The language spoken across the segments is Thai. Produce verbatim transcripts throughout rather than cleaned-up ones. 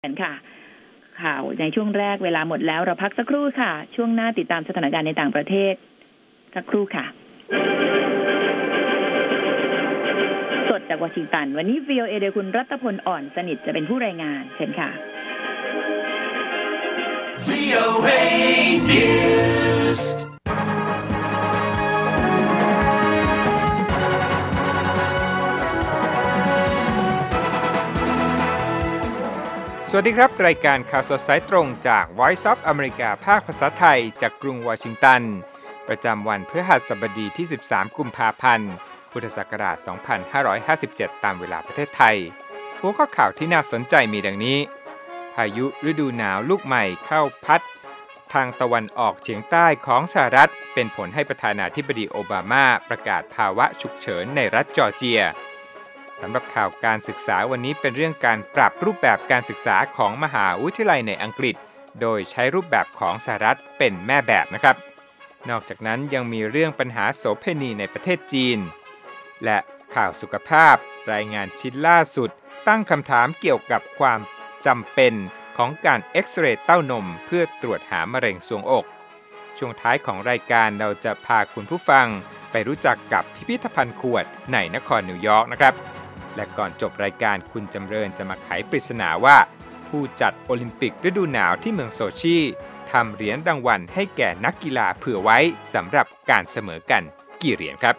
กันค่ะข่าวในช่วงแรกเวลาหมดแล้วเราพักสักครู่ค่ะช่วงหน้าติดตามสถานการณ์ในต่างประเทศสักครู่ค่ะสดจากวอชิงตันวันนี้ วี โอ เอ โดยคุณรัตพลอ่อนสนิทจะเป็นผู้รายงานเชิญค่ะ วี โอ เอ News สวัสดีครับรายการข่าวสดสายตรงจาก Voice of America ภาคภาษาไทยจากกรุงวอชิงตันประจำวันพฤหัสบดีที่สิบสามกุมภาพันธ์พุทธศักราชสองพันห้าร้อยห้าสิบเจ็ดตามเวลาประเทศไทยหัวข้อข่าวที่น่าสนใจมีดังนี้พายุฤดูหนาวลูกใหม่เข้าพัดทางตะวันออกเฉียงใต้ของสหรัฐเป็นผลให้ประธานาธิบดีโอบามาประกาศภาวะฉุกเฉินในรัฐจอร์เจียสำหรับข่าวการศึกษาวันนี้เป็นเรื่องการปรับรูปแบบการศึกษาของมหาวิทยาลัยในอังกฤษโดยใช้รูปแบบของสหรัฐเป็นแม่แบบนะครับนอกจากนั้นยังมีเรื่องปัญหาโสเภณีในประเทศจีนและข่าวสุขภาพรายงานชิ้นล่าสุดตั้งคำถามเกี่ยวกับความจำเป็นของการเอ็กซเรย์เต้านมเพื่อตรวจหามะเร็งทรวงอกช่วงท้ายของรายการเราจะพาคุณผู้ฟังไปรู้จักกับพิพิธภัณฑ์ขวดในนครนิวยอร์กนะครับและก่อนจบรายการคุณจำเริญจะมาไขปริศนาว่าผู้จัดโอลิมปิกฤดูหนาวที่เมืองโซชีทำเหรียญรางวัลให้แก่นักกีฬาเผื่อไว้สำหรับการเสมอกันกี่เหรียญครับ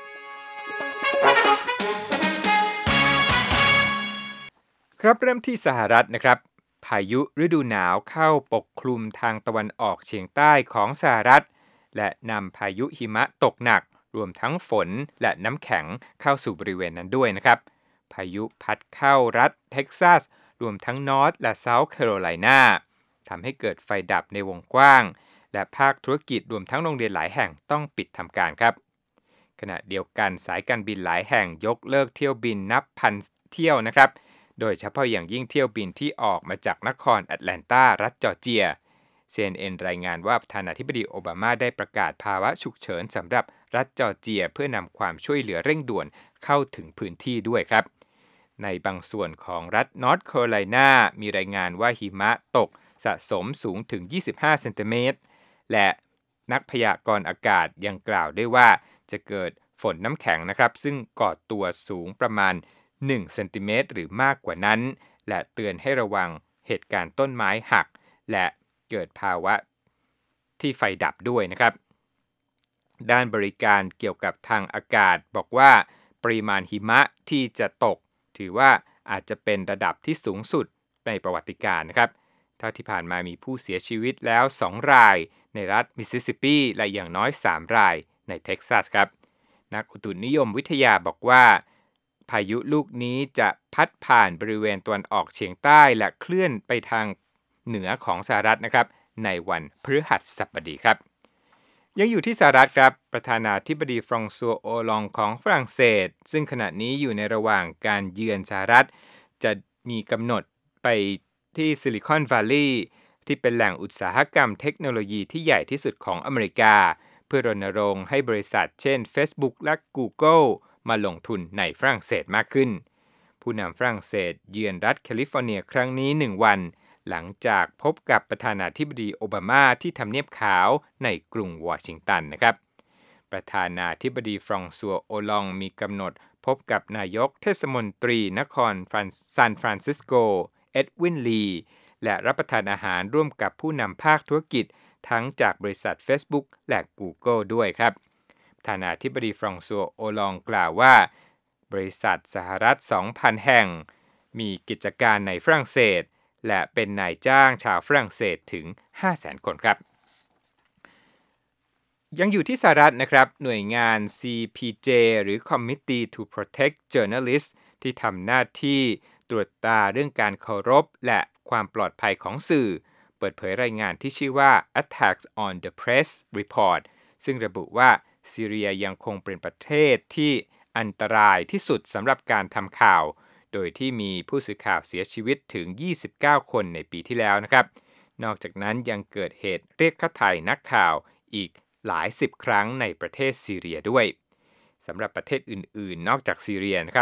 ครับเริ่มที่สหรัฐนะครับพายุฤดูหนาวเข้าปกคลุมทางตะวันออกเฉียงใต้ของสหรัฐและนำพายุหิมะตกหนักรวมทั้งฝนและน้ำแข็งเข้าสู่บริเวณนั้นด้วยนะครับพายุพัดเข้ารัฐเท็กซัสรวมทั้งนอร์ทและเซาท์แคโรไลนาทำให้เกิดไฟดับในวงกว้างและภาคธุรกิจรวมทั้งโรงเรียนหลายแห่งต้องปิดทำการครับขณะเดียวกันสายการบินหลายแห่งยกเลิกเที่ยวบินนับพันเที่ยวนะครับโดยเฉพาะอย่างยิ่งเที่ยวบินที่ออกมาจากนครแอตแลนตารัฐจอร์เจีย ซี เอ็น เอ็น รายงานว่าประธานาธิบดีโอบามาได้ประกาศภาวะฉุกเฉินสำหรับรัฐจอร์เจียเพื่อนำความช่วยเหลือเร่งด่วนเข้าถึงพื้นที่ด้วยครับในบางส่วนของรัฐนอร์ทแคโรไลนามีรายงานว่าหิมะตกสะสมสูงถึงยี่สิบห้าเซนติเมตรและนักพยากรณ์อากาศยังกล่าวได้ว่าจะเกิดฝนน้ำแข็งนะครับซึ่งก่อตัวสูงประมาณหนึ่งเซนติเมตรหรือมากกว่านั้นและเตือนให้ระวังเหตุการณ์ต้นไม้หักและเกิดภาวะที่ไฟดับด้วยนะครับด้านบริการเกี่ยวกับทางอากาศบอกว่าปริมาณหิมะที่จะตกถือว่าอาจจะเป็นระดับที่สูงสุดในประวัติการนะครับเท่าที่ผ่านมามีผู้เสียชีวิตแล้วสองรายในรัฐมิสซิสซิปปีและอย่างน้อยสามรายในเท็กซัสครับนักอุตุนิยมวิทยาบอกว่าพายุลูกนี้จะพัดผ่านบริเวณตะวันออกเฉียงใต้และเคลื่อนไปทางเหนือของสหรัฐนะครับในวันพฤหัสบดีครับยังอยู่ที่สหรัฐครับประธานาธิบดีฟรองซัวโอลองของฝรั่งเศสซึ่งขณะนี้อยู่ในระหว่างการเยือนสหรัฐจะมีกำหนดไปที่ซิลิคอนวัลลีย์ที่เป็นแหล่งอุตสาหกรรมเทคโนโลยีที่ใหญ่ที่สุดของอเมริกาเพื่อรณรงค์ให้บริษัทเช่น Facebook และ Google มาลงทุนในฝรั่งเศสมากขึ้นผู้นำฝรั่งเศสเยือนรัฐแคลิฟอร์เนียครั้งนี้หนึ่งวันหลังจากพบกับประธานาธิบดีโอบามาที่ทำเนียบขาวในกรุงวอชิงตันนะครับประธานาธิบดีฟรองซัวโอลองมีกำหนดพบกับนายกเทศมนตรีนครซานฟรานซิสโกเอ็ดวินลีและรับประทานอาหารร่วมกับผู้นำภาคธุรกิจทั้งจากบริษัท Facebook และ Google ด้วยครับประธานาธิบดีฟรองซัวโอลองกล่าวว่าบริษัทสหรัฐ สองพัน แห่งมีกิจการในฝรั่งเศสและเป็นนายจ้างชาวฝรั่งเศสถึง ห้าแสน คนครับยังอยู่ที่สหรัฐนะครับหน่วยงาน ซี พี เจ หรือ Committee to Protect Journalists ที่ทำหน้าที่ตรวจตาเรื่องการเคารพและความปลอดภัยของสื่อเปิดเผยรายงานที่ชื่อว่า Attacks on the Press Report ซึ่งระบุว่าซีเรียยังคงเป็นประเทศที่อันตรายที่สุดสำหรับการทำข่าวโดยที่มีผู้สื่อข่าวเสียชีวิตถึงยี่สิบเก้าคนในปีที่แล้วนะครับนอกจากนั้นยังเกิดเหตุเรียกค่าไถ่นักข่าวอีกหลายสิบครั้งในประเทศซีเรียด้วยสำหรับประเทศอื่นๆนอกจากซีเรียนะครับ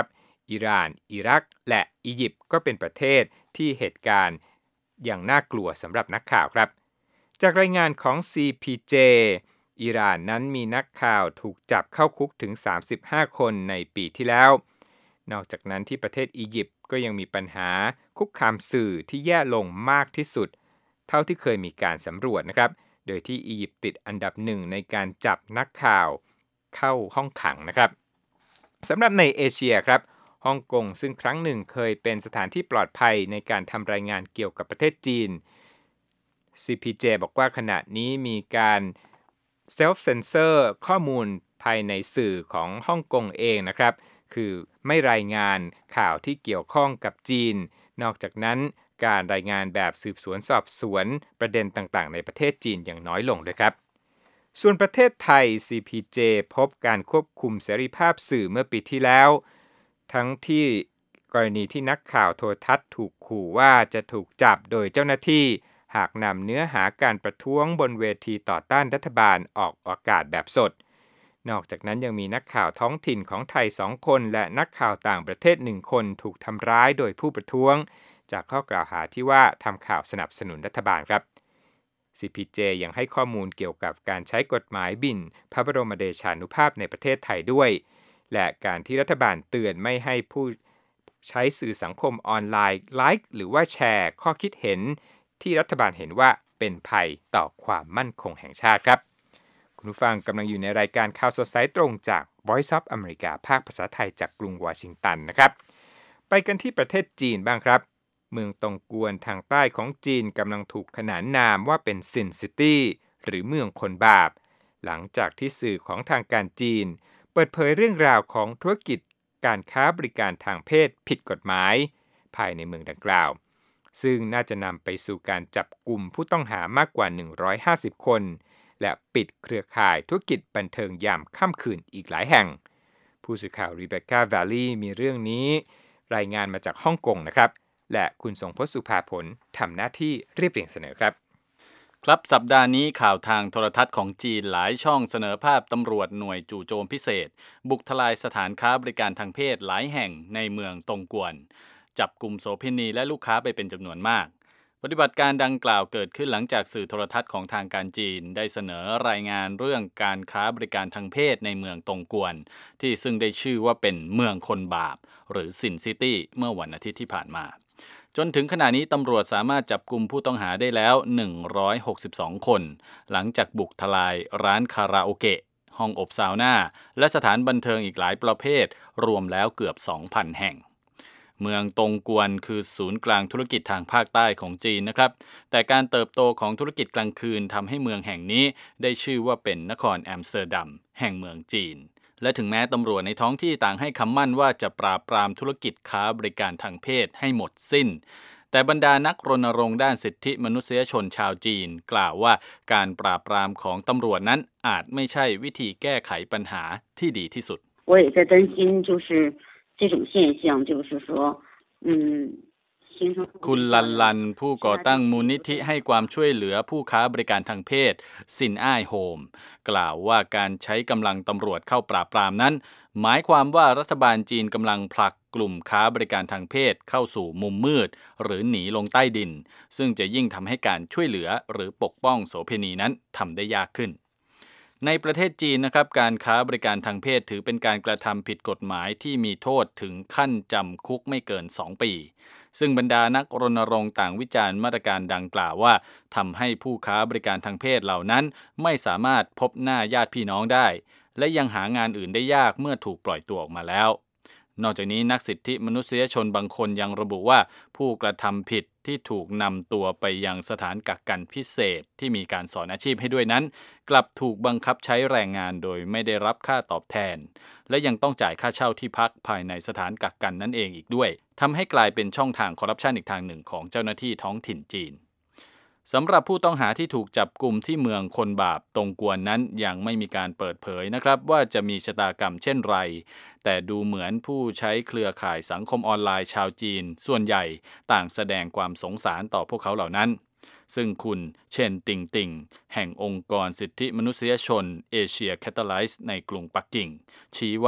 อิหร่านอิรักและอียิปต์ก็เป็นประเทศที่เหตุการณ์อย่างน่ากลัวสำหรับนักข่าวครับจากรายงานของ ซี พี เจ อิหร่านนั้นมีนักข่าวถูกจับเข้าคุกถึงสามสิบห้าคนในปีที่แล้วนอกจากนั้นที่ประเทศอียิปต์ก็ยังมีปัญหาคุกคามสื่อที่แย่ลงมากที่สุดเท่าที่เคยมีการสำรวจนะครับโดยที่อียิปต์ติดอันดับหนึ่งในการจับนักข่าวเข้าห้องขังนะครับสำหรับในเอเชียครับฮ่องกงซึ่งครั้งหนึ่งเคยเป็นสถานที่ปลอดภัยในการทำรายงานเกี่ยวกับประเทศจีน ซี พี เจ บอกว่าขณะนี้มีการเซลฟ์เซนเซอร์ข้อมูลภายในสื่อของฮ่องกงเองนะครับคือไม่รายงานข่าวที่เกี่ยวข้องกับจีนนอกจากนั้นการรายงานแบบสืบสวนสอบสวนประเด็นต่างๆในประเทศจีนอย่างน้อยลงด้วยครับส่วนประเทศไทย ซี พี เจ พบการควบคุมเสรีภาพสื่อเมื่อปีที่แล้วทั้งที่กรณีที่นักข่าวโทรทัศน์ถูกขู่ว่าจะถูกจับโดยเจ้าหน้าที่หากนำเนื้อหาการประท้วงบนเวทีต่อต้านรัฐบาลออกอากาศแบบสดนอกจากนั้นยังมีนักข่าวท้องถิ่นของไทยสองคนและนักข่าวต่างประเทศหนึ่งคนถูกทำร้ายโดยผู้ประท้วงจากข้อกล่าวหาที่ว่าทำข่าวสนับสนุนรัฐบาลครับ ซี พี เจ ยังให้ข้อมูลเกี่ยวกับการใช้กฎหมายบิณฑ์พระบรมเดชานุภาพในประเทศไทยด้วยและการที่รัฐบาลเตือนไม่ให้ผู้ใช้สื่อสังคมออนไลน์ไลค์หรือว่าแชร์ข้อคิดเห็นที่รัฐบาลเห็นว่าเป็นภัยต่อความมั่นคงแห่งชาติครับคุณผู้ฟังกำลังอยู่ในรายการข่าวสดสายตรงจาก Voice of America ภาคภาษาไทยจากกรุงวอชิงตันนะครับไปกันที่ประเทศจีนบ้างครับเมืองตงกวนทางใต้ของจีนกำลังถูกขนานนามว่าเป็นซินซิตี้หรือเมืองคนบาปหลังจากที่สื่อของทางการจีนเปิดเผยเรื่องราวของธุรกิจการค้าบริการทางเพศผิดกฎหมายภายในเมืองดังกล่าวซึ่งน่าจะนำไปสู่การจับกุมผู้ต้องหามากกว่าหนึ่งร้อยห้าสิบคนและปิดเครือข่ายธุรกิจบันเทิงยามค่ำคืนอีกหลายแห่งผู้สื่อข่าวรีเบคก้า แวลลี่มีเรื่องนี้รายงานมาจากฮ่องกงนะครับและคุณทรงพจน์สุภาผลทำหน้าที่เรียบเรียงเสนอครับครับสัปดาห์นี้ข่าวทางโทรทัศน์ของจีนหลายช่องเสนอภาพตำรวจหน่วยจู่โจมพิเศษบุกทลายสถานค้าบริการทางเพศหลายแห่งในเมืองตงกวนจับกุมโสเภณีและลูกค้าไปเป็นจำนวนมากปฏิบัติการดังกล่าวเกิดขึ้นหลังจากสื่อโทรทัศน์ของทางการจีนได้เสนอรายงานเรื่องการค้าบริการทางเพศในเมืองตงกวนที่ซึ่งได้ชื่อว่าเป็นเมืองคนบาปหรือซินซิตี้เมื่อวันอาทิตย์ที่ผ่านมาจนถึงขณะนี้ตำรวจสามารถจับกุมผู้ต้องหาได้แล้วหนึ่งร้อยหกสิบสองคนหลังจากบุกทลายร้านคาราโอเกะห้องอบซาวน่าและสถานบันเทิงอีกหลายประเภทรวมแล้วเกือบ สองพัน แห่งเมืองตงกวนคือศูนย์กลางธุรกิจทางภาคใต้ของจีนนะครับแต่การเติบโตของธุรกิจกลางคืนทำให้เมืองแห่งนี้ได้ชื่อว่าเป็นนครแอมสเตอร์ดัมแห่งเมืองจีนและถึงแม้ตำรวจในท้องที่ต่างให้คำมั่นว่าจะปราบปรามธุรกิจค้าบริการทางเพศให้หมดสิ้นแต่บรรดานักรณรงค์ด้านสิทธิมนุษยชนชาวจีนกล่าวว่าการปราบปรามของตำรวจนั้นอาจไม่ใช่วิธีแก้ไขปัญหาที่ดีที่สุด我也在担心就是这种现象就是说嗯คุณลันลันผู้ก่อตั้งมูลนิธิให้ความช่วยเหลือผู้ค้าบริการทางเพศซินอ้ายโฮมกล่าวว่าการใช้กำลังตำรวจเข้าปราบปรามนั้นหมายความว่ารัฐบาลจีนกำลังผลักกลุ่มค้าบริการทางเพศเข้าสู่มุมมืดหรือหนีลงใต้ดินซึ่งจะยิ่งทำให้การช่วยเหลือหรือปกป้องโสเภณีนั้นทำได้ยากขึ้นในประเทศจีนนะครับการค้าบริการทางเพศถือเป็นการกระทำผิดกฎหมายที่มีโทษถึงขั้นจำคุกไม่เกินสองปีซึ่งบรรดานักรณรงค์ต่างวิจารณ์มาตรการดังกล่าวว่าทำให้ผู้ค้าบริการทางเพศเหล่านั้นไม่สามารถพบหน้าญาติพี่น้องได้และยังหางานอื่นได้ยากเมื่อถูกปล่อยตัวออกมาแล้วนอกจากนี้นักสิทธิมนุษยชนบางคนยังระบุว่าผู้กระทำผิดที่ถูกนำตัวไปยังสถานกักกันพิเศษที่มีการสอนอาชีพให้ด้วยนั้นกลับถูกบังคับใช้แรงงานโดยไม่ได้รับค่าตอบแทนและยังต้องจ่ายค่าเช่าที่พักภายในสถานกักกันนั่นเองอีกด้วยทำให้กลายเป็นช่องทางคอร์รัปชันอีกทางหนึ่งของเจ้าหน้าที่ท้องถิ่นจีนสำหรับผู้ต้องหาที่ถูกจับกุมที่เมืองคนบาปตงกวนนั้นยังไม่มีการเปิดเผยนะครับว่าจะมีชะตากรรมเช่นไรแต่ดูเหมือนผู้ใช้เครือข่ายสังคมออนไลน์ชาวจีนส่วนใหญ่ต่างแสดงความสงสารต่อพวกเขาเหล่านั้นซึ่งคุณเช่นติงติงแห่งองค์กรสิทธิมนุษยชนเอเชียแคตาไลซ์ในกรุงปักกิ่งชี้ว่า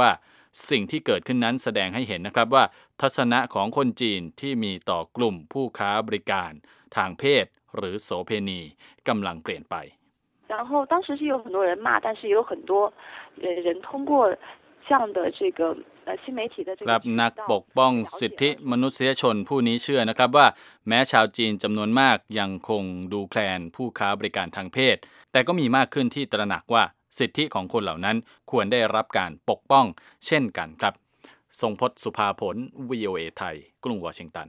สิ่งที่เกิดขึ้นนั้นแสดงให้เห็นนะครับว่าทัศนะของคนจีนที่มีต่อกลุ่มผู้ค้าบริการทางเพศหรือโสเภณีกำลังเปลี่ยนไป然后当时是有很多人骂但是有很多人通过这样的这个新媒体的这个นักปกป้องสิทธิมนุษยชนผู้นี้เชื่อนะครับว่าแม้ชาวจีนจำนวนมากยังคงดูแคลนผู้ค้าบริการทางเพศแต่ก็มีมากขึ้นที่ตระหนักว่าสิทธิของคนเหล่านั้นควรได้รับการปกป้องเช่นกันครับทรงพจน์สุภาผล วี โอ เอ ไทยกรุงวอชิงตัน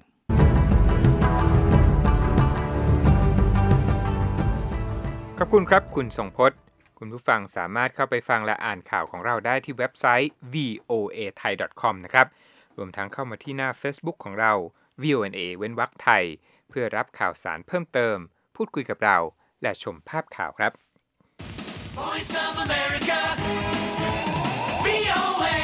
ขอบคุณครับคุณทรงพจน์คุณผู้ฟังสามารถเข้าไปฟังและอ่านข่าวของเราได้ที่เว็บไซต์ วี โอ เอ ไทย ดอท คอม นะครับรวมทั้งเข้ามาที่หน้า Facebook ของเรา วี โอ เอ็น เอ เว้นวรรคไทยเพื่อรับข่าวสารเพิ่มเติมพูดคุยกับเราและชมภาพข่าวครับ Voice of America วี โอ เอ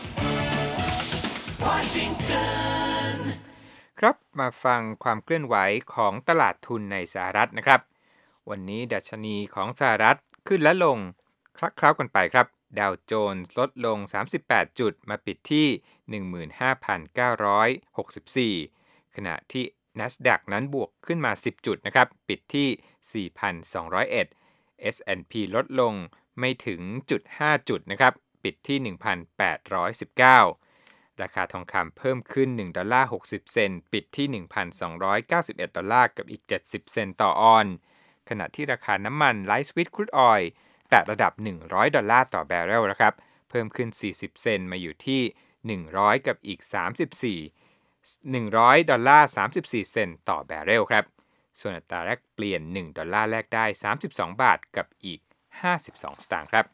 Washington ครับมาฟังความเคลื่อนไหวของตลาดทุนในสหรัฐนะครับวันนี้ดัชนีของสหรัฐขึ้นและลงคลักเคล้ากันไปครับดาวโจนส์ลดลงสามสิบแปดจุดมาปิดที่ หนึ่งหมื่นห้าพันเก้าร้อยหกสิบสี่ ขณะที่ NASDAQ นั้นบวกขึ้นมาสิบจุดนะครับปิดที่ สี่พันสองร้อยเอ็ด เอส แอนด์ พี ลดลงไม่ถึง ห้า จุดนะครับปิดที่ หนึ่งพันแปดร้อยสิบเก้า ราคาทองคำเพิ่มขึ้นหนึ่งดอลลาร์หกสิบเซนต์ปิดที่ หนึ่งพันสองร้อยเก้าสิบเอ็ด ดอลลาร์กับอีกเจ็ดสิบเซนต์ต่อออนซ์ขณะที่ราคาน้ำมัน Light Sweet Crude Oil แตะระดับหนึ่งร้อยดอลลาร์ต่อแบเรลนะครับเพิ่มขึ้นสี่สิบเซนต์มาอยู่ที่หนึ่งร้อยกับอีกสามสิบสี่ หนึ่งร้อยดอลลาร์สามสิบสี่เซนต์ต่อแบเรลครับส่วนอัตราแลกเปลี่ยนหนึ่งดอลลาร์แลกได้สามสิบสองบาทกับอีกห้าสิบสองสตางค์ครับ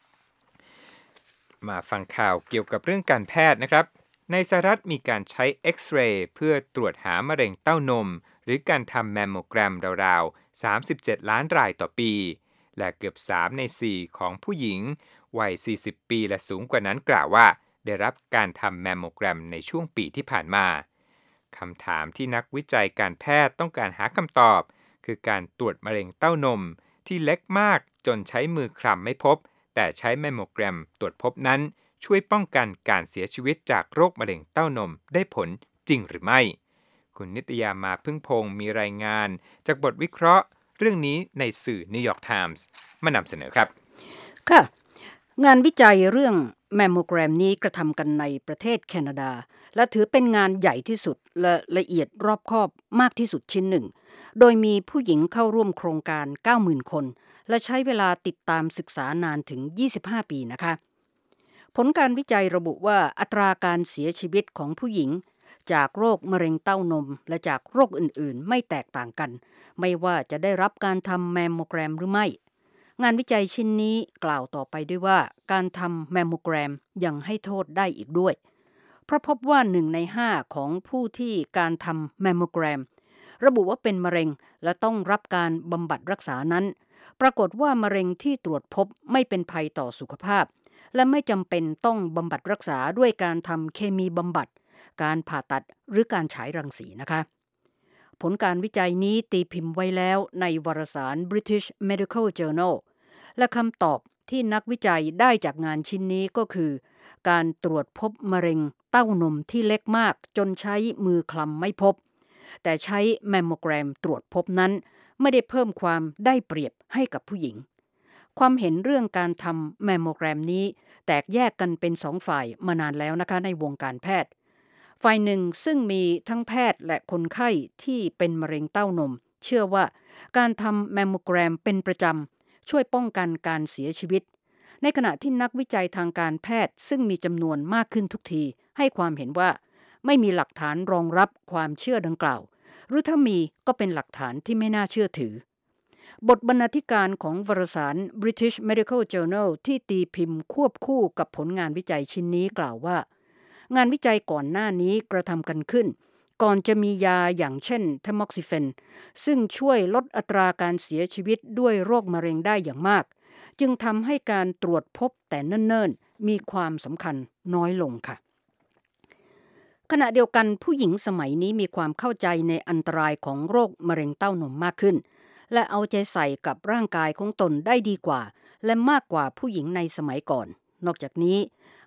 มาฟังข่าวเกี่ยวกับเรื่องการแพทย์นะครับในสหรัฐมีการใช้เอ็กซเรย์เพื่อตรวจหามะเร็งเต้านมหรือการทำแมมโมแกรมราวๆสามสิบเจ็ดล้านรายต่อปีและเกือบสามในสี่ของผู้หญิงวัยสี่สิบปีและสูงกว่านั้นกล่าวว่าได้รับการทำแมมโมแกรมในช่วงปีที่ผ่านมาคำถามที่นักวิจัยการแพทย์ต้องการหาคำตอบคือการตรวจมะเร็งเต้านมที่เล็กมากจนใช้มือคลำไม่พบแต่ใช้แมมโมแกรมตรวจพบนั้นช่วยป้องกันการเสียชีวิตจากโรคมะเร็งเต้านมได้ผลจริงหรือไม่คุณนิตยามาพึ่งพงศ์มีรายงานจากบทวิเคราะห์เรื่องนี้ในสื่อ New York Times มานำเสนอครับค่ะงานวิจัยเรื่องแมมโมแกรมนี้กระทำกันในประเทศแคนาดาและถือเป็นงานใหญ่ที่สุดและละเอียดรอบคอบมากที่สุดชิ้นหนึ่งโดยมีผู้หญิงเข้าร่วมโครงการ เก้าหมื่น คนและใช้เวลาติดตามศึกษานานถึงยี่สิบห้าปีนะคะผลการวิจัยระบุว่าอัตราการเสียชีวิตของผู้หญิงจากโรคมะเร็งเต้านมและจากโรคอื่นๆไม่แตกต่างกันไม่ว่าจะได้รับการทำแมมโมแกรมหรือไม่งานวิจัยชิ้นนี้กล่าวต่อไปด้วยว่าการทำแมมโมแกรมยังให้โทษได้อีกด้วยเพราะพบว่าหนึ่งในห้าของผู้ที่การทำแมมโมแกรมระบุว่าเป็นมะเร็งและต้องรับการบำบัดรักษานั้นปรากฏว่ามะเร็งที่ตรวจพบไม่เป็นภัยต่อสุขภาพและไม่จำเป็นต้องบำบัดรักษาด้วยการทำเคมีบำบัดการผ่าตัดหรือการฉายรังสีนะคะผลการวิจัยนี้ตีพิมพ์ไว้แล้วในวารสาร British Medical Journal และคำตอบที่นักวิจัยได้จากงานชิ้นนี้ก็คือการตรวจพบมะเร็งเต้านมที่เล็กมากจนใช้มือคลำไม่พบแต่ใช้แมมโมแกรมตรวจพบนั้นไม่ได้เพิ่มความได้เปรียบให้กับผู้หญิงความเห็นเรื่องการทำแมมโมแกรมนี้แตกแยกกันเป็นสองฝ่ายมานานแล้วนะคะในวงการแพทย์ฝ่ายหนึ่งซึ่งมีทั้งแพทย์และคนไข้ที่เป็นมะเร็งเต้านมเชื่อว่าการทำแมมโมแกรมเป็นประจำช่วยป้องกันการเสียชีวิตในขณะที่นักวิจัยทางการแพทย์ซึ่งมีจำนวนมากขึ้นทุกทีให้ความเห็นว่าไม่มีหลักฐานรองรับความเชื่อดังกล่าวหรือถ้ามีก็เป็นหลักฐานที่ไม่น่าเชื่อถือบทบรรณาธิการของวารสาร British Medical Journal ที่ตีพิมพ์ควบคู่กับผลงานวิจัยชิ้นนี้กล่าวว่างานวิจัยก่อนหน้านี้กระทำกันขึ้นก่อนจะมียาอย่างเช่นเทมอกซิเฟนซึ่งช่วยลดอัตราการเสียชีวิตด้วยโรคมะเร็งได้อย่างมากจึงทำให้การตรวจพบแต่เนิ่นๆมีความสำคัญน้อยลงค่ะขณะเดียวกันผู้หญิงสมัยนี้มีความเข้าใจในอันตรายของโรคมะเร็งเต้านมมากขึ้นและเอาใจใส่กับร่างกายของตนได้ดีกว่าและมากกว่าผู้หญิงในสมัยก่อนนอกจากนี้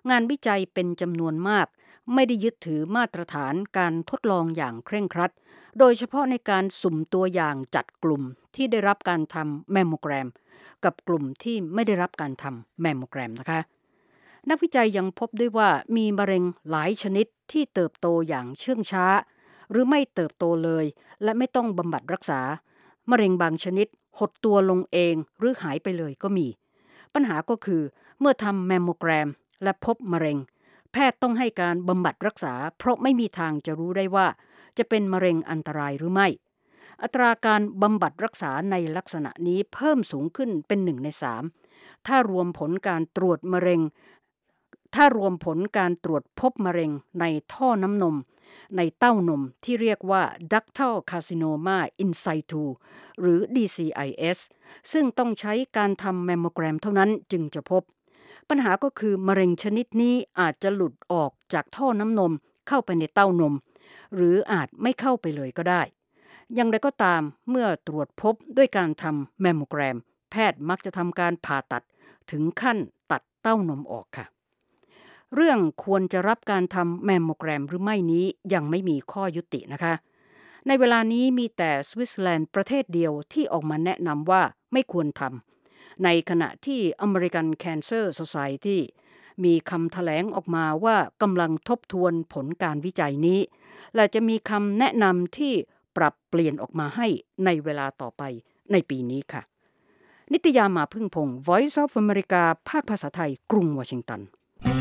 งานวิจัยเป็นจำนวนมากไม่ได้ยึดถือมาตรฐานการทดลองอย่างเคร่งครัดโดยเฉพาะในการสุ่มตัวอย่างจัดกลุ่มที่ได้รับการทำแมมโมแกรมกับกลุ่มที่ไม่ได้รับการทำแมมโมแกรมนะคะนักวิจัยยังพบด้วยว่ามีมะเร็งหลายชนิดที่เติบโตอย่างเชื่องช้าหรือไม่เติบโตเลยและไม่ต้องบำบัดรักษามะเร็งบางชนิดหดตัวลงเองหรือหายไปเลยก็มีปัญหาก็คือเมื่อทำแมมโมแกรมและพบมะเร็งแพทย์ต้องให้การบำบัดรักษาเพราะไม่มีทางจะรู้ได้ว่าจะเป็นมะเร็งอันตรายหรือไม่อัตราการบำบัดรักษาในลักษณะนี้เพิ่มสูงขึ้นเป็นหนึ่งในสามถ้ารวมผลการตรวจมะเร็งถ้ารวมผลการตรวจพบมะเร็งในท่อน้ำนมในเต้านมที่เรียกว่า ductal carcinoma in situ หรือ ดี ซี ไอ เอส ซึ่งต้องใช้การทำแมมโมแกรมเท่านั้นจึงจะพบปัญหาก็คือมะเร็งชนิดนี้อาจจะหลุดออกจากท่อน้ำนมเข้าไปในเต้านมหรืออาจไม่เข้าไปเลยก็ได้อย่างไรก็ตามเมื่อตรวจพบด้วยการทำแมมโมแกรมแพทย์มักจะทำการผ่าตัดถึงขั้นตัดเต้านมออกค่ะเรื่องควรจะรับการทำแมมโมแกรมหรือไม่นี้ยังไม่มีข้อยุตินะคะในเวลานี้มีแต่สวิตเซอร์แลนด์ประเทศเดียวที่ออกมาแนะนำว่าไม่ควรทำในขณะที่ American Cancer Society มีคำแถลงออกมาว่ากำลังทบทวนผลการวิจัยนี้และจะมีคำแนะนำที่ปรับเปลี่ยนออกมาให้ในเวลาต่อไปในปีนี้ค่ะนิตยามาพึ่งพงศ์ Voice of America ภาคภาษาไทยกรุงวอชิงตัน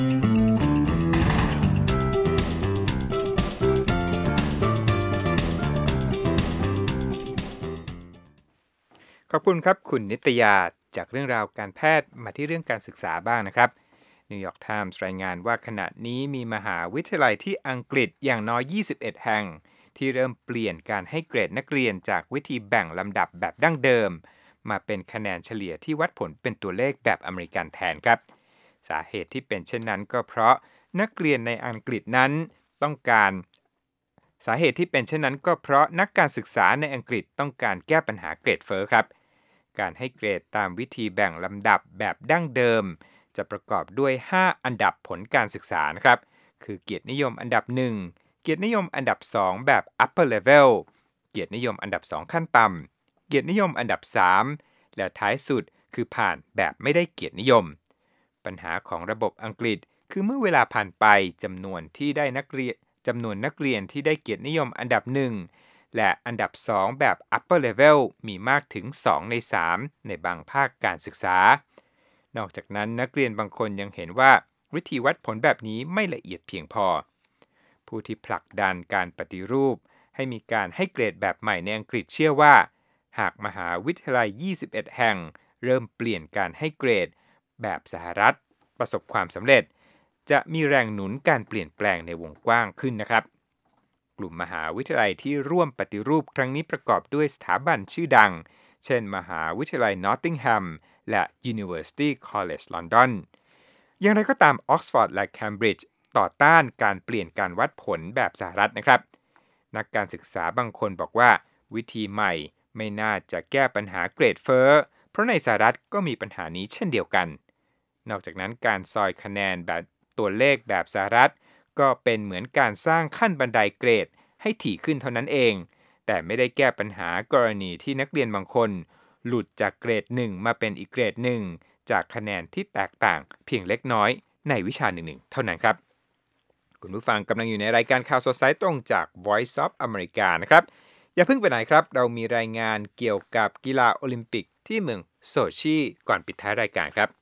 ขอบคุณครับคุณนิตยาจากเรื่องราวการแพทย์มาที่เรื่องการศึกษาบ้างนะครับนิวยอร์กไทมส์รายงานว่าขณะนี้มีมหาวิทยาลัยที่อังกฤษอย่างน้อยยี่สิบเอ็ดแห่งที่เริ่มเปลี่ยนการให้เกรดนักเรียนจากวิธีแบ่งลำดับแบบดั้งเดิมมาเป็นคะแนนเฉลี่ยที่วัดผลเป็นตัวเลขแบบอเมริกันแทนครับสาเหตุที่เป็นเช่นนั้นก็เพราะนักเรียนในอังกฤษนั้นต้องการสาเหตุที่เป็นเช่นนั้นก็เพราะนักการศึกษาในอังกฤษต้องการแก้ปัญหาเกรดเฟ้อครับการให้เกรดตามวิธีแบ่งลำดับแบบดั้งเดิมจะประกอบด้วยห้าอันดับผลการศึกษานะครับคือเกียรตินิยมอันดับหนึ่งเกียรตินิยมอันดับสองแบบ upper level เกียรตินิยมอันดับสองขั้นต่ำเกียรตินิยมอันดับสามและท้ายสุดคือผ่านแบบไม่ได้เกียรตินิยมปัญหาของระบบอังกฤษคือเมื่อเวลาผ่านไปจำนวนที่ได้นักเรียนจำนวนนักเรียนที่ได้เกียรตินิยมอันดับหนึ่งและอันดับสองแบบ upper level มีมากถึงสองในสามในบางภาคการศึกษานอกจากนั้นนักเรียนบางคนยังเห็นว่าวิธีวัดผลแบบนี้ไม่ละเอียดเพียงพอผู้ที่ผลักดันการปฏิรูปให้มีการให้เกรดแบบใหม่ในอังกฤษเชื่อว่าหากมหาวิทยาลัยยี่สิบเอ็ดแห่งเริ่มเปลี่ยนการให้เกรดแบบสหรัฐประสบความสำเร็จจะมีแรงหนุนการเปลี่ยนแปลงในวงกว้างขึ้นนะครับกลุ่มมหาวิทยาลัยที่ร่วมปฏิรูปครั้งนี้ประกอบด้วยสถาบันชื่อดังเช่นมหาวิทยาลัยนอตติงแฮมและ University College London อย่างไรก็ตามออกซฟอร์ดและเคมบริดจ์ต่อต้านการเปลี่ยนการวัดผลแบบสหรัฐนะครับนักการศึกษาบางคนบอกว่าวิธีใหม่ไม่น่าจะแก้ปัญหาเกรดเฟ้อเพราะในสหรัฐก็มีปัญหานี้เช่นเดียวกันนอกจากนั้นการซอยคะแนนแบบตัวเลขแบบสหรัฐก็เป็นเหมือนการสร้างขั้นบันไดเกรดให้ถี่ขึ้นเท่านั้นเองแต่ไม่ได้แก้ปัญหากรณีที่นักเรียนบางคนหลุดจากเกรดหนึ่งมาเป็นอีกเกรดหนึ่งจากคะแนนที่แตกต่างเพียงเล็กน้อยในวิชาหนึ่งๆเท่านั้นครับคุณผู้ฟังกำลังอยู่ในรายการข่าวสดสายตรงจาก Voice of America นะครับอย่าเพิ่งไปไหนครับเรามีรายงานเกี่ยวกับกีฬาโอลิมปิกที่เมืองโซชีก่อนปิดท้ายรายการครับ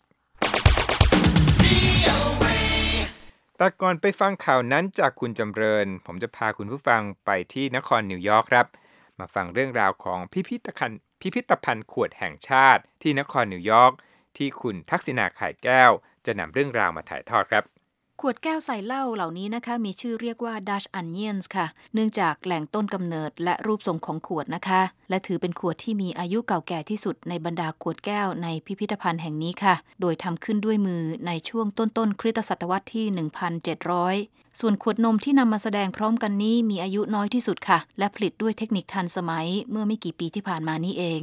แต่ก่อนไปฟังข่าวนั้นจากคุณจำเริญผมจะพาคุณผู้ฟังไปที่นครนิวยอร์กครับมาฟังเรื่องราวของพิพิธภัณฑ์พิพิธภัณฑ์ขวดแห่งชาติที่นครนิวยอร์กที่คุณทักษิณาไข่แก้วจะนำเรื่องราวมาถ่ายทอดครับขวดแก้วใส่เหล้าเหล่านี้นะคะมีชื่อเรียกว่า Dutch Onions ค่ะเนื่องจากแหล่งต้นกำเนิดและรูปทรงของขวดนะคะและถือเป็นขวดที่มีอายุเก่าแก่ที่สุดในบรรดาขวดแก้วในพิพิธภัณฑ์แห่งนี้ค่ะโดยทำขึ้นด้วยมือในช่วงต้นๆคริสตศตวรรษที่ หนึ่งพันเจ็ดร้อย ส่วนขวดนมที่นำมาแสดงพร้อมกันนี้มีอายุน้อยที่สุดค่ะและผลิตด้วยเทคนิคทันสมัยเมื่อไม่กี่ปีที่ผ่านมานี้เอง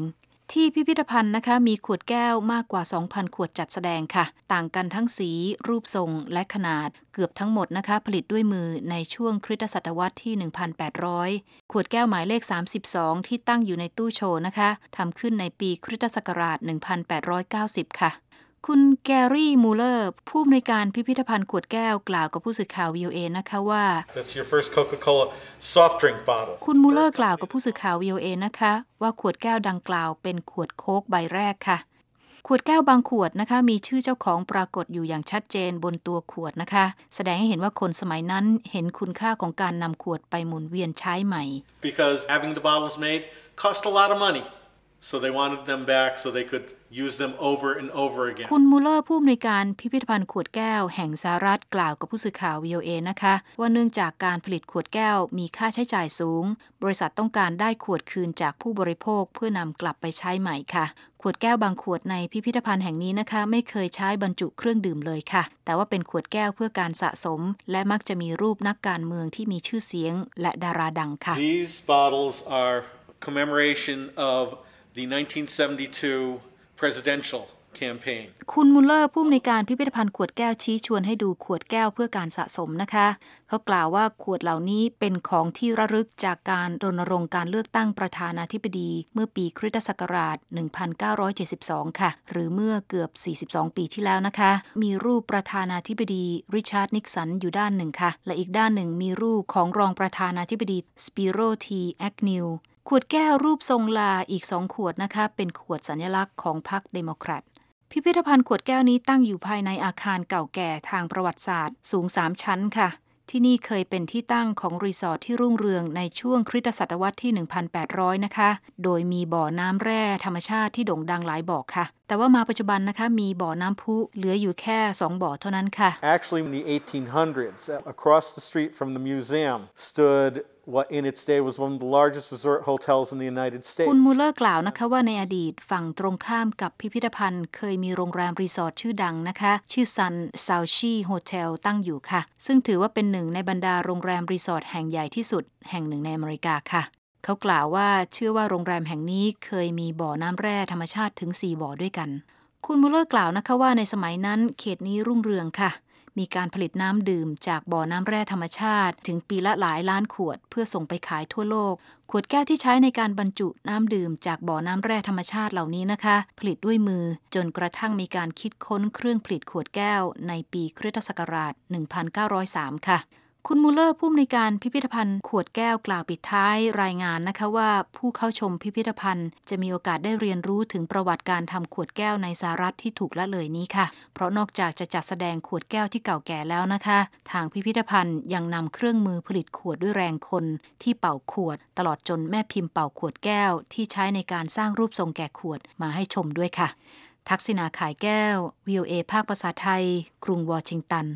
ที่พิพิธภัณฑ์นะคะมีขวดแก้วมากกว่า สองพัน ขวดจัดแสดงค่ะต่างกันทั้งสีรูปทรงและขนาดเกือบทั้งหมดนะคะผลิตด้วยมือในช่วงคริสตศตวรรษที่ หนึ่งพันแปดร้อย ขวดแก้วหมายเลขสามสิบสองที่ตั้งอยู่ในตู้โชว์นะคะทำขึ้นในปีคริสตศักราช หนึ่งพันแปดร้อยเก้าสิบ ค่ะคุณแกรี่มูเลอร์ผู้อำนวยการพิพิธภัณฑ์ขวดแก้วกล่าวกับผู้สื่อข่าว วี โอ เอ นะคะว่า That's your first Coca-Cola soft drink bottle คุณมูเลอร์กล่าวกับผู้สื่อข่าว วี โอ เอ นะคะว่าขวดแก้วดังกล่าวเป็นขวดโค้กใบแรกค่ะขวดแก้วบางขวดนะคะมีชื่อเจ้าของปรากฏอยู่อย่างชัดเจนบนตัวขวดนะคะแสดงให้เห็นว่าคนสมัยนั้นเห็นคุณค่าของการนำขวดไปหมุนเวียนใช้ใหม่ Because having the bottles made cost a lot of money so they wanted them back so they could use them over and over again คุณมูเลอร์ผู้อำนวยการพิพิธภัณฑ์ขวดแก้วแห่งสหรัฐกล่าวกับผู้สื่อข่าว วี โอ เอ นะคะว่าเนื่องจากการผลิตขวดแก้วมีค่าใช้จ่ายสูงบริษัทต้องการได้ขวดคืนจากผู้บริโภคเพื่อนำกลับไปใช้ใหม่ค่ะขวดแก้วบางขวดในพิพิธภัณฑ์แห่งนี้นะคะไม่เคยใช้บรรจุเครื่องดื่มเลยค่ะแต่ว่าเป็นขวดแก้วเพื่อการสะสมและมักจะมีรูปนักการเมืองที่มีชื่อเสียงและดาราดังค่ะ These bottles are commemoration of the nineteen seventy-two presidential campaign คุณมุลเลอร์ผู้อำนวยการพิพิธภัณฑ์ขวดแก้วชี้ชวนให้ดูขวดแก้วเพื่อการสะสมนะคะเขากล่าวว่าขวดเหล่านี้เป็นของที่ระลึกจากการรณรงค์การเลือกตั้งประธานาธิบดีเมื่อปีคริสตศักราช หนึ่งพันเก้าร้อยเจ็ดสิบสอง ค่ะหรือเมื่อเกือบ สี่สิบสอง ปีที่แล้วนะคะมีรูปประธานาธิบดีริชาร์ดนิกสันอยู่ด้านหนึ่งค่ะและอีกด้านหนึ่งมีรูปของรองประธานาธิบดีสปิโร ที แอกนิวขวดแก้วรูปทรงลาอีกสองขวดนะคะเป็นขวดสัญลักษณ์ของพรรคเดโมแครตพิพิธภัณฑ์ขวดแก้วนี้ตั้งอยู่ภายในอาคารเก่าแก่ทางประวัติศาสตร์สูงสามชั้นค่ะที่นี่เคยเป็นที่ตั้งของรีสอร์ทที่รุ่งเรืองในช่วงคริสตศตวรรษที่ หนึ่งพันแปดร้อย นะคะโดยมีบ่อน้ำแร่ธรรมชาติที่โด่งดังหลายบ่อค่ะแต่ว่ามาปัจจุบันนะคะมีบ่อน้ำพุเหลืออยู่แค่สองบ่อเท่านั้นค่ะ Actually in the eighteen hundreds across the street from the museum stood what in its day was one of the largest resort hotels in the United States คุณมูเลอร์กล่าวนะคะว่าในอดีตฝั่งตรงข้ามกับพิพิธภัณฑ์เคยมีโรงแรมรีสอร์ทชื่อดังนะคะชื่อ Sun Souchi Hotel ตั้งอยู่ค่ะซึ่งถือว่าเป็นหนึ่งในบรรดาโรงแรมรีสอร์ทแห่งใหญ่ที่สุดแห่งหนึ่งในอเมริกาค่ะเขากล่าวว่าเชื่อว่าโรงแรมแห่งนี้เคยมีบ่อน้ำแร่ธรรมชาติถึงสี่บ่อด้วยกันคุณมูเลอร์กล่าวนะคะว่าในสมัยนั้นเขตนี้รุ่งเรืองค่ะมีการผลิตน้ำดื่มจากบ่อน้ำแร่ธรรมชาติถึงปีละหลายล้านขวดเพื่อส่งไปขายทั่วโลกขวดแก้วที่ใช้ในการบรรจุน้ำดื่มจากบ่อน้ำแร่ธรรมชาติเหล่านี้นะคะผลิตด้วยมือจนกระทั่งมีการคิดค้นเครื่องผลิตขวดแก้วในปีคริสตศักราช หนึ่งพันเก้าร้อยสาม ค่ะคุณมูเลอร์ผู้อำนวยการพิพิธภัณฑ์ขวดแก้วกล่าวปิดท้ายรายงานนะคะว่าผู้เข้าชมพิพิธภัณฑ์จะมีโอกาสได้เรียนรู้ถึงประวัติการทำขวดแก้วในสหรัฐที่ถูกละเลยนี้ค่ะเพราะนอกจากจะจัดแสดงขวดแก้วที่เก่าแก่แล้วนะคะทางพิพิธภัณฑ์ยังนำเครื่องมือผลิตขวดด้วยแรงคนที่เป่าขวดตลอดจนแม่พิมพ์เป่าขวดแก้วที่ใช้ในการสร้างรูปทรงแก่ขวดมาให้ชมด้วยค่ะทักษิณาขายแก้ว วี โอ เอ ภาคภาษาไทยกรุงวอชิงตัน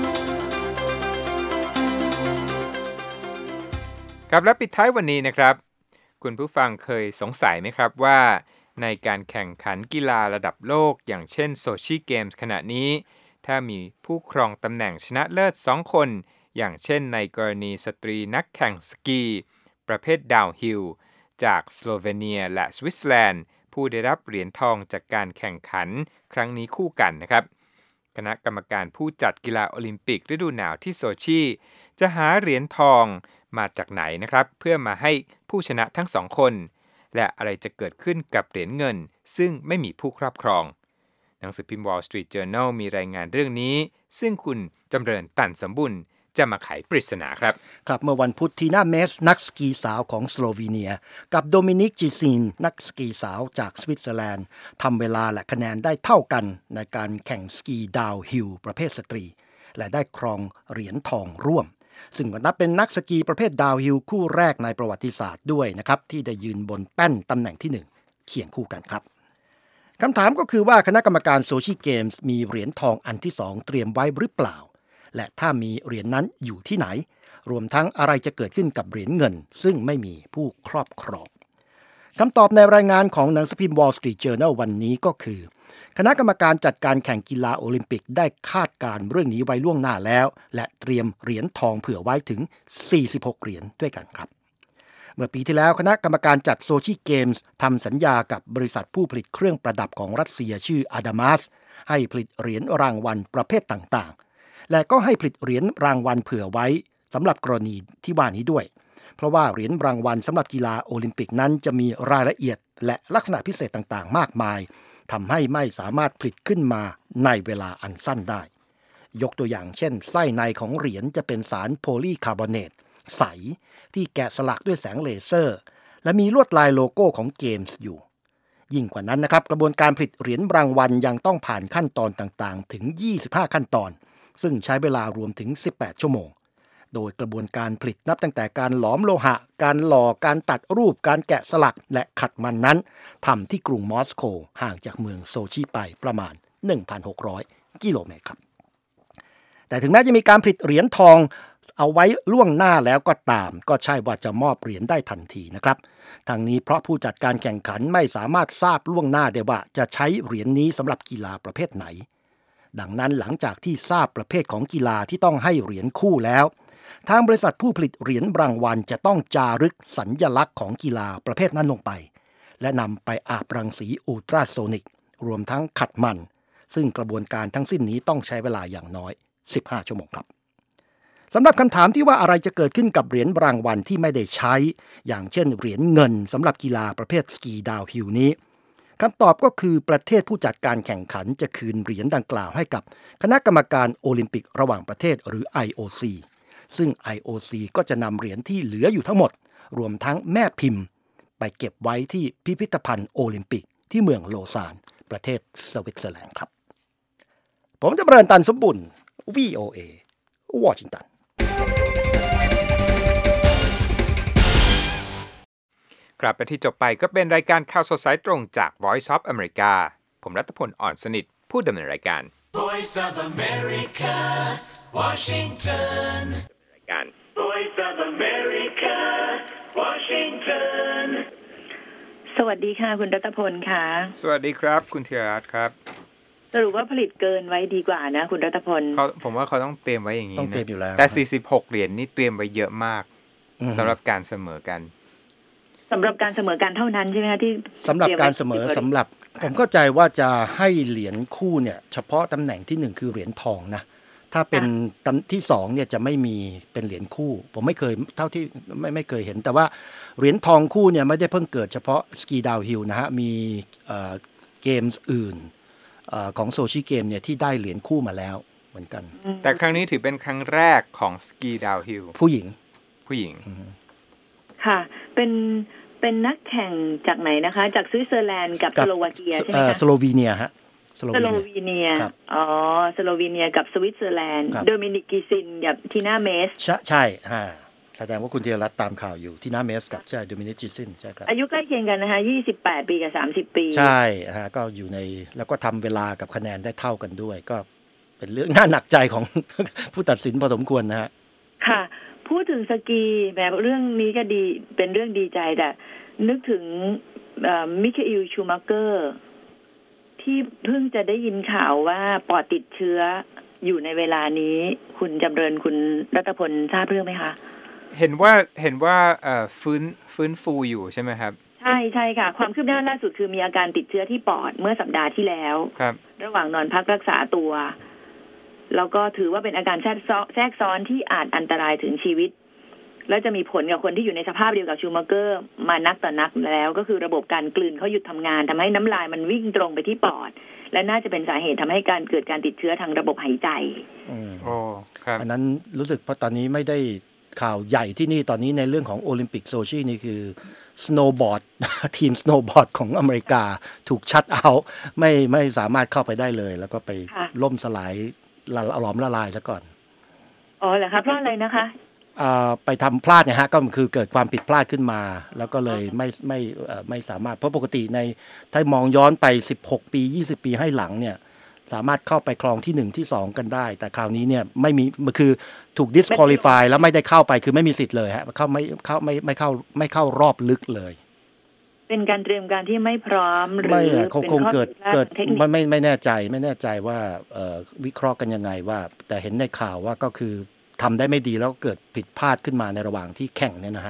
ครับและปิดท้ายวันนี้นะครับคุณผู้ฟังเคยสงสัยไหมครับว่าในการแข่งขันกีฬาระดับโลกอย่างเช่นโซชิเกมส์ขณะนี้ถ้ามีผู้ครองตำแหน่งชนะเลิศสองคนอย่างเช่นในกรณีสตรีนักแข่งสกีประเภทดาวน์ฮิลจากสโลเวเนียและสวิตเซอร์แลนด์ผู้ได้รับเหรียญทองจากการแข่งขันครั้งนี้คู่กันนะครับคณะกรรมการผู้จัดกีฬาโอลิมปิกฤดูหนาวที่โซชิจะหาเหรียญทองมาจากไหนนะครับเพื่อมาให้ผู้ชนะทั้งสองคนและอะไรจะเกิดขึ้นกับเหรียญเงินซึ่งไม่มีผู้ครอบครองหนังสือพิมพ์ Wall Street Journal มีรายงานเรื่องนี้ซึ่งคุณจำเริญตันสมบุญจะมาไขปริศนาครับครับเมื่อวันพุธทีน่าเมสนักสกีสาวของสโลวีเนียกับโดมินิกจิซีนนักสกีสาวจากสวิตเซอร์แลนด์ทำเวลาและคะแนนได้เท่ากันในการแข่งสกีดาวน์ฮิลประเภทสตรีและได้ครองเหรียญทองร่วมซึ่งก็นับเป็นนักสกีประเภทดาวน์ฮิลคู่แรกในประวัติศาสตร์ด้วยนะครับที่ได้ยืนบนแป้นตำแหน่งที่หนึ่งเคียงคู่กันครับคำถามก็คือว่าคณะกรรมการโซชิเกมส์มีเหรียญทองอันที่สองเตรียมไว้หรือเปล่าและถ้ามีเหรียญนั้นอยู่ที่ไหนรวมทั้งอะไรจะเกิดขึ้นกับเหรียญเงินซึ่งไม่มีผู้ครอบครองคำตอบในรายงานของหนังสือพิมพ์ Wall Street Journal วันนี้ก็คือคณะกรรมการจัดการแข่งกีฬาโอลิมปิกได้คาดการเรื่องนี้ไว้ล่วงหน้าแล้วและเตรียมเหรียญทองเผื่อไว้ถึงสี่สิบหกเหรียญด้วยกันครับเมื่อปีที่แล้วคณะกรรมการจัดโซชิเกมส์ทำสัญญากับบริษัทผู้ผลิตเครื่องประดับของรัสเซียชื่ออาดามัสให้ผลิตเหรียญรางวัลประเภทต่างๆและก็ให้ผลิตเหรียญรางวัลเผื่อไว้สำหรับกรณีที่ว่านี้ด้วยเพราะว่าเหรียญรางวัลสำหรับกีฬาโอลิมปิกนั้นจะมีรายละเอียดและลักษณะพิเศษต่างๆมากมายทำให้ไม่สามารถผลิตขึ้นมาในเวลาอันสั้นได้ยกตัวอย่างเช่นไส้ในของเหรียญจะเป็นสารโพลีคาร์บอเนตใสที่แกะสลักด้วยแสงเลเซอร์และมีลวดลายโลโก้ของเกมส์อยู่ยิ่งกว่านั้นนะครับกระบวนการผลิตเหรียญรางวัลยังต้องผ่านขั้นตอนต่างๆถึงยี่สิบห้าขั้นตอนซึ่งใช้เวลารวมถึงสิบแปดชั่วโมงโดยกระบวนการผลิตนับตั้งแต่การหลอมโลหะการหล่อการตัดรูปการแกะสลักและขัดมันนั้นทำที่กรุงมอสโกห่างจากเมืองโซชิไปประมาณ หนึ่งพันหกร้อย กิโลเมตรครับแต่ถึงแม้จะมีการผลิตเหรียญทองเอาไว้ล่วงหน้าแล้วก็ตามก็ใช่ว่าจะมอบเหรียญได้ทันทีนะครับทางนี้เพราะผู้จัดการแข่งขันไม่สามารถทราบล่วงหน้าได้ว่าจะใช้เหรียญนี้สำหรับกีฬาประเภทไหนดังนั้นหลังจากที่ทราบประเภทของกีฬาที่ต้องให้เหรียญคู่แล้วทางบริษัทผู้ผลิตเหรียญรางวัลจะต้องจารึกสัญลักษณ์ของกีฬาประเภทนั้นลงไปและนำไปอาบรังสีอุลตราโซนิกรวมทั้งขัดมันซึ่งกระบวนการทั้งสิ้นนี้ต้องใช้เวลาอย่างน้อยสิบห้าชั่วโมงครับสำหรับคำถามที่ว่าอะไรจะเกิดขึ้นกับเหรียญรางวัลที่ไม่ได้ใช้อย่างเช่นเหรียญเงินสำหรับกีฬาประเภทสกีดาวน์ฮิลนี้คำตอบก็คือประเทศผู้จัดการแข่งขันจะคืนเหรียญดังกล่าวให้กับคณะกรรมการโอลิมปิกระหว่างประเทศหรือ ไอ โอ ซี ซึ่ง ไอ โอ ซี ก็จะนำเหรียญที่เหลืออยู่ทั้งหมดรวมทั้งแม่พิมพ์ไปเก็บไว้ที่พิพิธภัณฑ์โอลิมปิกที่เมืองโลซานประเทศสวิตเซอร์แลนด์ครับผมจะเริญตันสมบุญ วี โอ เอ วอชิงตันครับและที่จบไปก็เป็นรายการข่าวสดสายตรงจาก Voice of America ผมรัตพล อ่อนสนิทผู้ดำเนินรายการ Voice of America Washington รายการ Voice of America Washington สวัสดีค่ะคุณรัตพลค่ะสวัสดีครับคุณธีรรัตน์ครับสรุปว่าผลิตเกินไว้ดีกว่านะคุณรัตพลเขาผมว่าเขาต้องเตรียมไว้อย่างนี้ต้องเตรียมอยู่แล้วแต่สี่สิบหกเหรียญนี่เตรียมไว้เยอะมากสำหรับการเสมอกันสำหรับการเสมอกันเท่านั้นใช่ไหมคะที่สำหรับการเสมอสำหรับผมเข้าใจว่าจะให้เหรียญคู่เนี่ยเฉพาะตำแหน่งที่หนึ่งคือเหรียญทองนะถ้าเป็นตำที่สองเนี่ยจะไม่มีเป็นเหรียญคู่ผมไม่เคยเท่าที่ไม่ไม่เคยเห็นแต่ว่าเหรียญทองคู่เนี่ยไม่ได้เพิ่งเกิดเฉพาะสกีดาวน์ฮิลนะฮะมีเอ่อเกมส์อื่นเอ่อของโซชิเกมเนี่ยที่ได้เหรียญคู่มาแล้วเหมือนกันแต่ครั้งนี้ถือเป็นครั้งแรกของสกีดาวน์ฮิลผู้หญิงผู้หญิงค่ะเป็นเป็นนักแข่งจากไหนนะคะจากสวิตเซอร์แลนด์กับสโลวาเกียใช่ไหมคะสโลวีเนียฮะสโลวีเนียอ๋อสโลวีเนียกับสวิตเซอร์แลนด์โดมินิกกิซินกับทีน่าเมสใช่ใช่ฮะแสดงว่าคุณธีรรัตน์ตามข่าวอยู่ทีน่าเมสกับใช่โดมินิกกิซินใช่ครับอายุใกล้เคียงกันนะคะยี่สิบแปดปีกับสามสิบปีใช่ฮะก็อยู่ในแล้วก็ทำเวลากับคะแนนได้เท่ากันด้วยก็เป็นเรื่องน่าหนักใจของผู้ตัดสินพอสมควรนะฮะค่ะพูดถึงสกีแบบเรื่องนี้ก็ดีเป็นเรื่องดีใจแต่นึกถึงมิคาเอลชูมักเกอร์ที่เพิ่งจะได้ยินข่าวว่าปอดติดเชื้ออยู่ในเวลานี้คุณจำเริญคุณรัตพลทราบเรื่องไหมคะเห็นว่าเห็นว่าฟื้นฟื้นฟูอยู่ใช่ไหมครับใช่ใช่ค่ะความคืบหน้าล่าสุดคือมีอาการติดเชื้อที่ปอดเมื่อสัปดาห์ที่แล้วครับระหว่างนอนพักรักษาตัวแล้วก็ถือว่าเป็นอาการแทรกซ้อนแทรกซ้อนที่อาจอันตรายถึงชีวิตและจะมีผลกับคนที่อยู่ในสภาพเดียวกับชูมัเกอร์มานักต่อนักแล้วก็คือระบบการกลืนเขาหยุดทำงานทำให้น้ำลายมันวิ่งตรงไปที่ปอดและน่าจะเป็นสาเหตุทำให้การเกิดการติดเชื้อทางระบบหายใจอืมอ๋อครับอันนั้นรู้สึกเพราะตอนนี้ไม่ได้ข่าวใหญ่ที่นี่ตอนนี้ในเรื่องของโอลิมปิกโซชินี่คือสโนว์บอร์ดทีมสโนว์บอร์ดของอเมริกาถูกชัตเอาท์ไม่ไม่สามารถเข้าไปได้เลยแล้วก็ไปล่มสลายละหลอมละลายซะก่อนอ๋อเหรอคะเพราะอะไรนะคะไปทำพลาดเนี่ยฮะก็คือเกิดความผิดพลาดขึ้นมาแล้วก็เลยไม่ไม่ไม่สามารถเพราะปกติในถ้ามองย้อนไปสิบหกปียี่สิบปีให้หลังเนี่ยสามารถเข้าไปครองที่หนึ่งที่สองกันได้แต่คราวนี้เนี่ยไม่มีมันคือถูก disqualify แล้วไม่ได้เข้าไปคือไม่มีสิทธิ์เลยฮะเข้าไม่เข้าไม่ไม่เข้าไม่เข้ารอบลึกเลยเป็นการเตรียมการที่ไม่พร้อมหรือไม่คงเกิดเกิดไม่ไม่ไม่แน่ใจไม่แน่ใจว่าวิเคราะห์กันยังไงว่าแต่เห็นในข่าวว่าก็คือทำได้ไม่ดีแล้วเกิดผิดพลาดขึ้นมาในระหว่างที่แข่งเนี่ยนะฮะ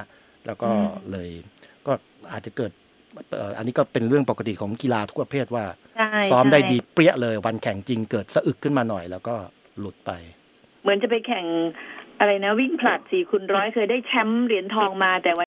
แล้วก็เลยก็อาจจะเกิดอันนี้ก็เป็นเรื่องปกติของกีฬาทุกประเภทว่าซ้อมได้ดีเปรี้ยเลยวันแข่งจริงเกิดสะอึกขึ้นมาหน่อยแล้วก็หลุดไปเหมือนจะไปแข่งอะไรนะวิ่งผลัดสี่คูณร้อยเคยได้แชมป์เหรียญทองมาแต่